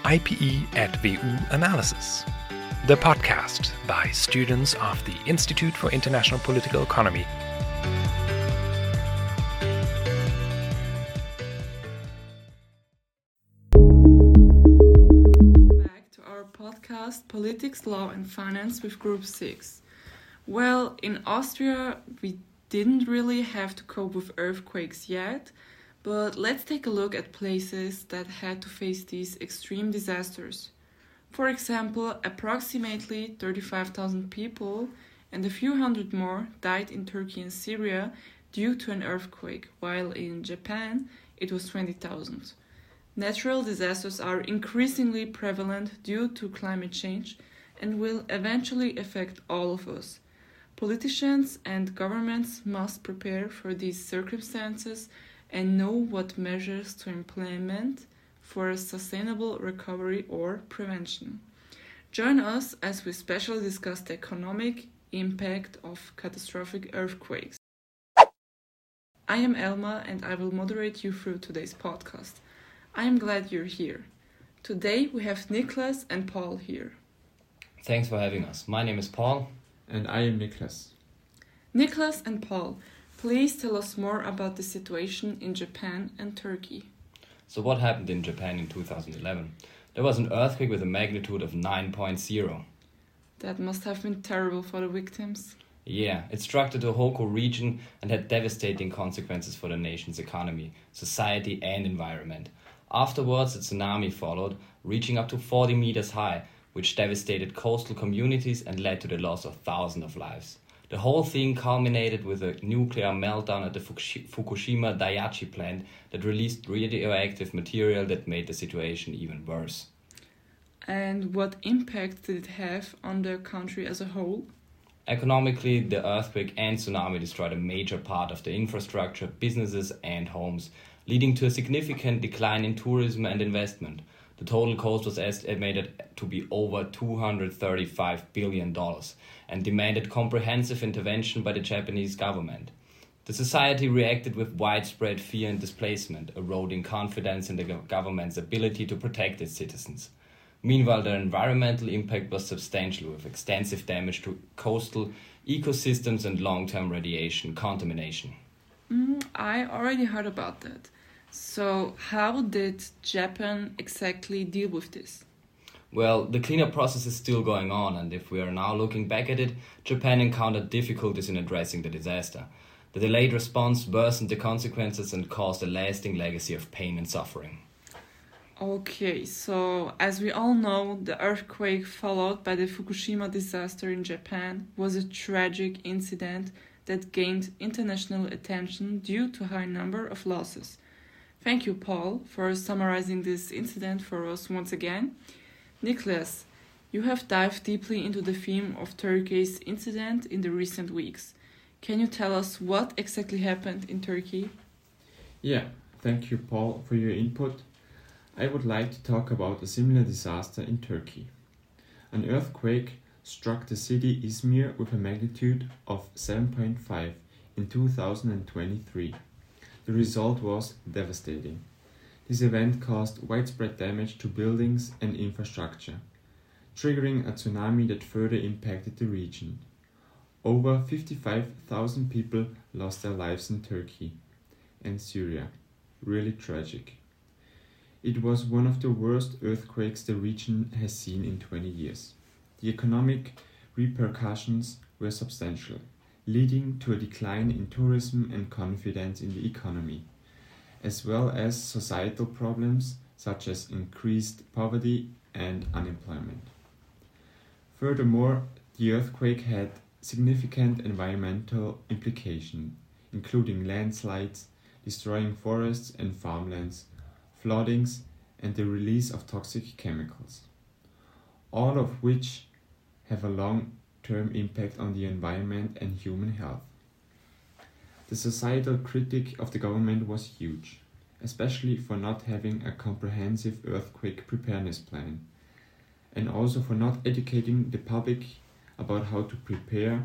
IPE at WU Analysis, the podcast by students of the Institute for International Political Economy. Back to our podcast, Politics, Law and Finance with Group 6. Well, in Austria, we didn't really have to cope with earthquakes yet, but let's take a look at places that had to face these extreme disasters. For example, approximately 35,000 people and a few hundred more died in Turkey and Syria due to an earthquake, while in Japan it was 20,000. Natural disasters are increasingly prevalent due to climate change and will eventually affect all of us. Politicians and governments must prepare for these circumstances and know what measures to implement for a sustainable recovery or prevention. Join us as we specially discuss the economic impact of catastrophic earthquakes. I am Elma and I will moderate you through today's podcast. I am glad you're here. Today we have Niklas and Paul here. Thanks for having us. My name is Paul. And I am Niklas. Niklas and Paul, please tell us more about the situation in Japan and Turkey. So what happened in Japan in 2011? There was an earthquake with a magnitude of 9.0. That must have been terrible for the victims. Yeah, it struck the Tohoku region and had devastating consequences for the nation's economy, society and environment. Afterwards, a tsunami followed, reaching up to 40 meters high, which devastated coastal communities and led to the loss of thousands of lives. The whole thing culminated with a nuclear meltdown at the Fukushima Daiichi plant that released radioactive material that made the situation even worse. And what impact did it have on the country as a whole? Economically, the earthquake and tsunami destroyed a major part of the infrastructure, businesses and homes, leading to a significant decline in tourism and investment. The total cost was estimated to be over $235 billion and demanded comprehensive intervention by the Japanese government. The society reacted with widespread fear and displacement, eroding confidence in the government's ability to protect its citizens. Meanwhile, the environmental impact was substantial, with extensive damage to coastal ecosystems and long-term radiation contamination. I already heard about that. So, how did Japan exactly deal with this? Well, the cleanup process is still going on, and if we are now looking back at it, Japan encountered difficulties in addressing the disaster. The delayed response worsened the consequences and caused a lasting legacy of pain and suffering. Okay, so as we all know, the earthquake followed by the Fukushima disaster in Japan was a tragic incident that gained international attention due to a high number of losses. Thank you, Paul, for summarizing this incident for us once again. Niklas, you have dived deeply into the theme of Turkey's incident in the recent weeks. Can you tell us what exactly happened in Turkey? Yeah, thank you, Paul, for your input. I would like to talk about a similar disaster in Turkey. An earthquake struck the city Izmir with a magnitude of 7.5 in 2023. The result was devastating. This event caused widespread damage to buildings and infrastructure, triggering a tsunami that further impacted the region. Over 55,000 people lost their lives in Turkey and Syria. Really tragic. It was one of the worst earthquakes the region has seen in 20 years. The economic repercussions were substantial, leading to a decline in tourism and confidence in the economy, as well as societal problems such as increased poverty and unemployment. Furthermore, the earthquake had significant environmental implications, including landslides, destroying forests and farmlands, floodings, and the release of toxic chemicals, all of which have a long-term impact on the environment and human health. The societal critique of the government was huge, especially for not having a comprehensive earthquake preparedness plan, and also for not educating the public about how to prepare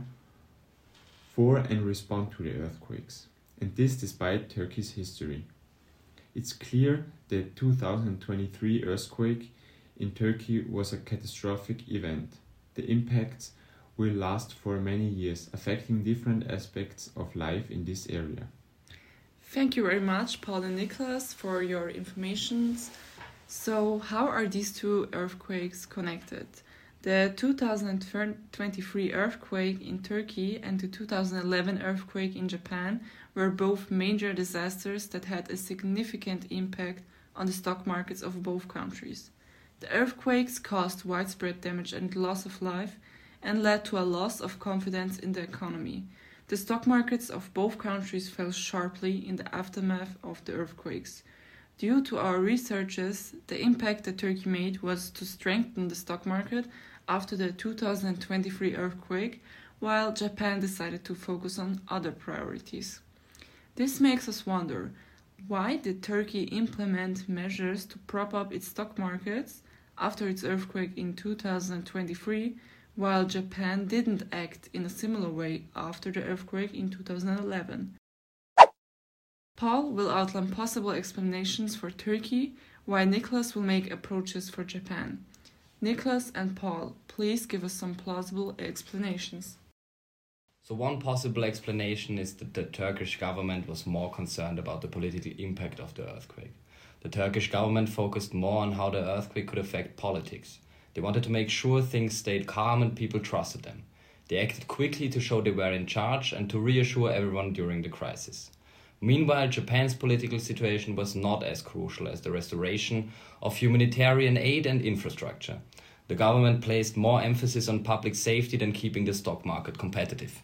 for and respond to the earthquakes, and this despite Turkey's history. It's clear the 2023 earthquake in Turkey was a catastrophic event. The impacts will last for many years, affecting different aspects of life in this area. Thank you very much, Paul and Nicholas, for your information. So, how are these two earthquakes connected? The 2023 earthquake in Turkey and the 2011 earthquake in Japan were both major disasters that had a significant impact on the stock markets of both countries. The earthquakes caused widespread damage and loss of life and led to a loss of confidence in the economy. The stock markets of both countries fell sharply in the aftermath of the earthquakes. Due to our researches, the impact that Turkey made was to strengthen the stock market after the 2023 earthquake, while Japan decided to focus on other priorities. This makes us wonder, why did Turkey implement measures to prop up its stock markets after its earthquake in 2023, while Japan didn't act in a similar way after the earthquake in 2011? Paul will outline possible explanations for Turkey, while Nicholas will make approaches for Japan. Nicholas and Paul, please give us some plausible explanations. So one possible explanation is that the Turkish government was more concerned about the political impact of the earthquake. The Turkish government focused more on how the earthquake could affect politics. They wanted to make sure things stayed calm and people trusted them. They acted quickly to show they were in charge and to reassure everyone during the crisis. Meanwhile, Japan's political situation was not as crucial as the restoration of humanitarian aid and infrastructure. The government placed more emphasis on public safety than keeping the stock market competitive.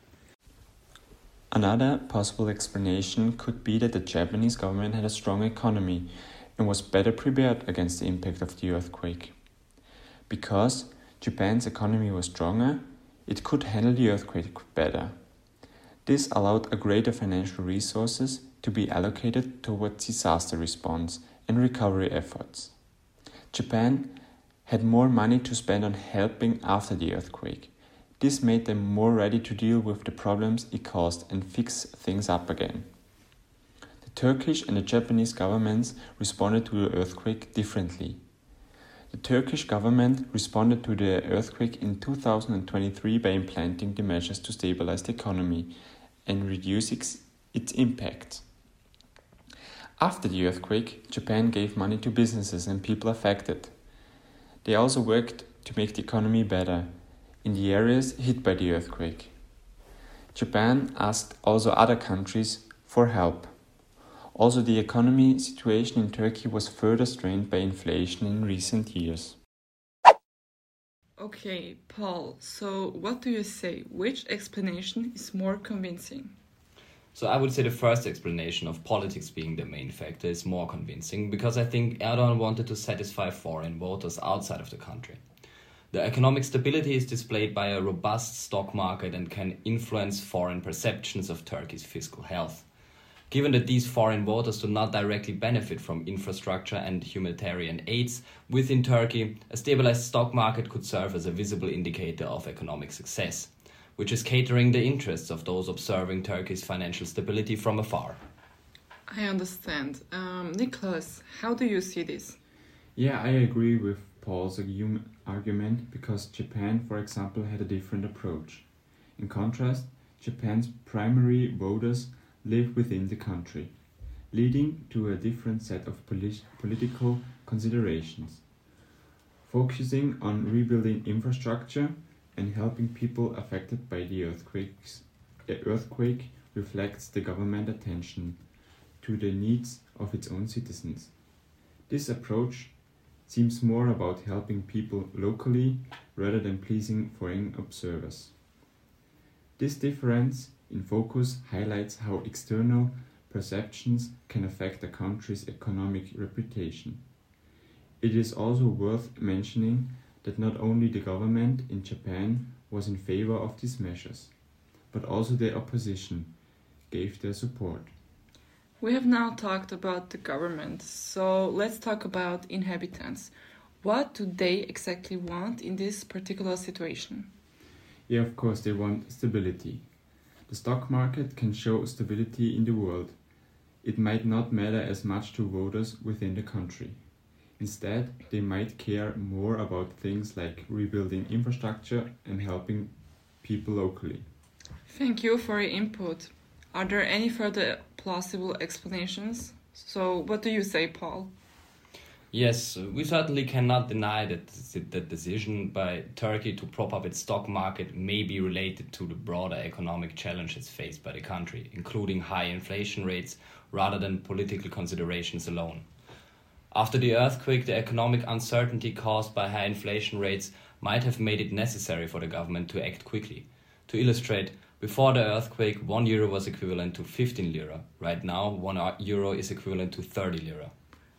Another possible explanation could be that the Japanese government had a strong economy and was better prepared against the impact of the earthquake. Because Japan's economy was stronger, it could handle the earthquake better. This allowed a greater financial resources to be allocated towards disaster response and recovery efforts. Japan had more money to spend on helping after the earthquake. This made them more ready to deal with the problems it caused and fix things up again. The Turkish and the Japanese governments responded to the earthquake differently. The Turkish government responded to the earthquake in 2023 by implementing the measures to stabilize the economy and reduce its impact. After the earthquake, Japan gave money to businesses and people affected. They also worked to make the economy better in the areas hit by the earthquake. Japan asked also other countries for help. Also, the economy situation in Turkey was further strained by inflation in recent years. Okay, Paul, so what do you say? Which explanation is more convincing? So I would say the first explanation of politics being the main factor is more convincing, because I think Erdogan wanted to satisfy foreign voters outside of the country. The economic stability is displayed by a robust stock market and can influence foreign perceptions of Turkey's fiscal health. Given that these foreign voters do not directly benefit from infrastructure and humanitarian aids within Turkey, a stabilized stock market could serve as a visible indicator of economic success, which is catering the interests of those observing Turkey's financial stability from afar. I understand. Nicholas, how do you see this? Yeah, I agree with Paul's argument because Japan, for example, had a different approach. In contrast, Japan's primary voters live within the country, leading to a different set of political considerations. Focusing on rebuilding infrastructure and helping people affected by the earthquake reflects the government attention to the needs of its own citizens. This approach seems more about helping people locally rather than pleasing foreign observers. This difference in focus highlights how external perceptions can affect a country's economic reputation. It is also worth mentioning that not only the government in Japan was in favor of these measures, but also the opposition gave their support. We have now talked about the government, so let's talk about inhabitants. What do they exactly want in this particular situation? Yeah, of course, they want stability. The stock market can show stability in the world. It might not matter as much to voters within the country. Instead, they might care more about things like rebuilding infrastructure and helping people locally. Thank you for your input. Are there any further plausible explanations? So, what do you say, Paul? Yes, we certainly cannot deny that the decision by Turkey to prop up its stock market may be related to the broader economic challenges faced by the country, including high inflation rates rather than political considerations alone. After the earthquake, the economic uncertainty caused by high inflation rates might have made it necessary for the government to act quickly. To illustrate, before the earthquake, 1 euro was equivalent to 15 lira. Right now, 1 euro is equivalent to 30 lira.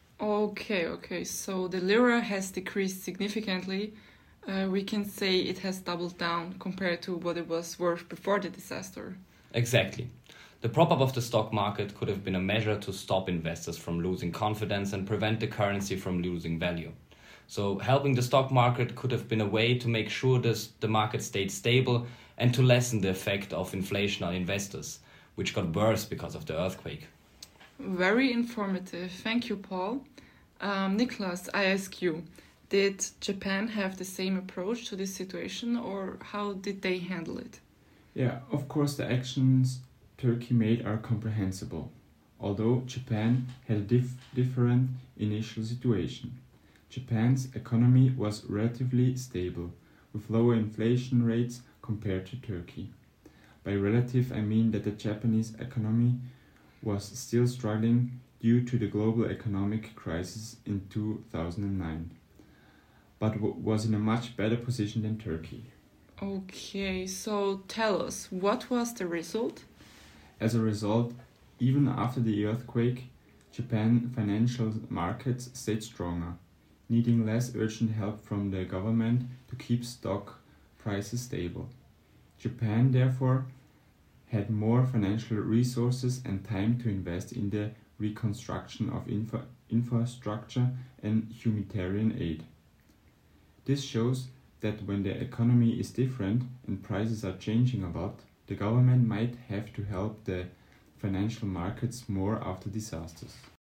Okay, so the lira has decreased significantly. We can say it has doubled down compared to what it was worth before the disaster. Exactly. The prop-up of the stock market could have been a measure to stop investors from losing confidence and prevent the currency from losing value. So helping the stock market could have been a way to make sure the market stayed stable and to lessen the effect of inflation on investors, which got worse because of the earthquake. Very informative. Thank you, Paul. Niklas, I ask you, did Japan have the same approach to this situation, or how did they handle it? Yeah, of course the actions Turkey made are comprehensible, although Japan had a different initial situation. Japan's economy was relatively stable, with lower inflation rates compared to Turkey. By relative, I mean that the Japanese economy was still struggling due to the global economic crisis in 2009, but was in a much better position than Turkey. Okay, so tell us, what was the result? As a result, even after the earthquake, Japan's financial markets stayed stronger, needing less urgent help from the government to keep stock prices stable. Japan, therefore, had more financial resources and time to invest in the reconstruction of infrastructure and humanitarian aid. This shows that when the economy is different and prices are changing a lot, the government might have to help the financial markets more after disasters.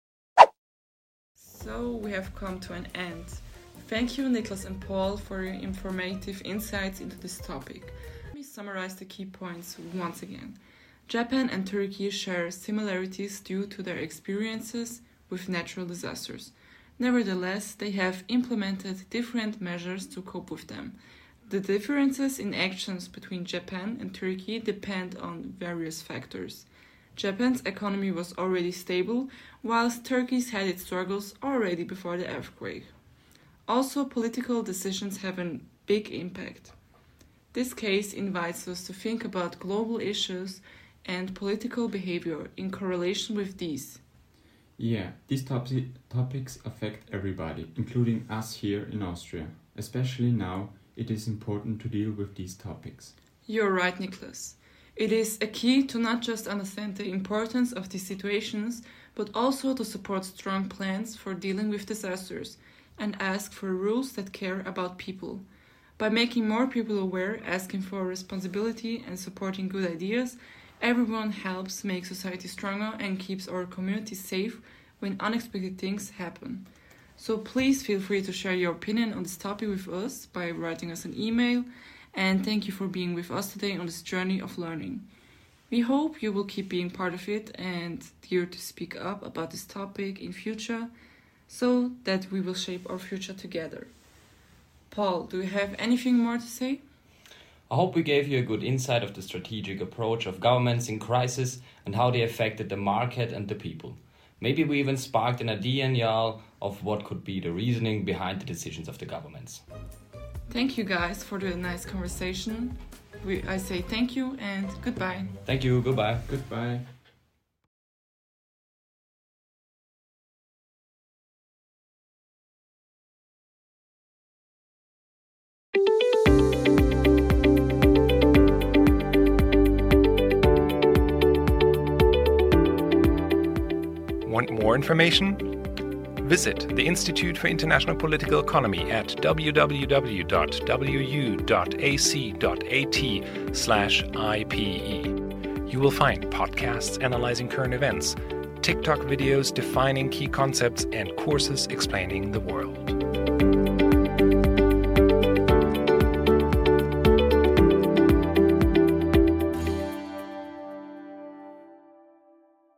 So we have come to an end. Thank you, Niklas and Paul, for your informative insights into this topic. Let me summarize the key points once again. Japan and Turkey share similarities due to their experiences with natural disasters. Nevertheless, they have implemented different measures to cope with them. The differences in actions between Japan and Turkey depend on various factors. Japan's economy was already stable, whilst Turkey's had its struggles already before the earthquake. Also, political decisions have a big impact. This case invites us to think about global issues and political behavior in correlation with these. Yeah, these topics affect everybody, including us here in Austria. Especially now, it is important to deal with these topics. You're right, Niklas. It is a key to not just understand the importance of these situations, but also to support strong plans for dealing with disasters and ask for rules that care about people. By making more people aware, asking for responsibility and supporting good ideas, everyone helps make society stronger and keeps our community safe when unexpected things happen. So please feel free to share your opinion on this topic with us by writing us an email, and thank you for being with us today on this journey of learning. We hope you will keep being part of it and dare to speak up about this topic in future so that we will shape our future together. Paul, do you have anything more to say? I hope we gave you a good insight of the strategic approach of governments in crisis and how they affected the market and the people. Maybe we even sparked an idea in y'all of what could be the reasoning behind the decisions of the governments. Thank you guys for the nice conversation. I say thank you and goodbye. Thank you, goodbye. Goodbye. Want more information? Visit the Institute for International Political Economy at www.wu.ac.at/IPE. You will find podcasts analyzing current events, TikTok videos defining key concepts, and courses explaining the world.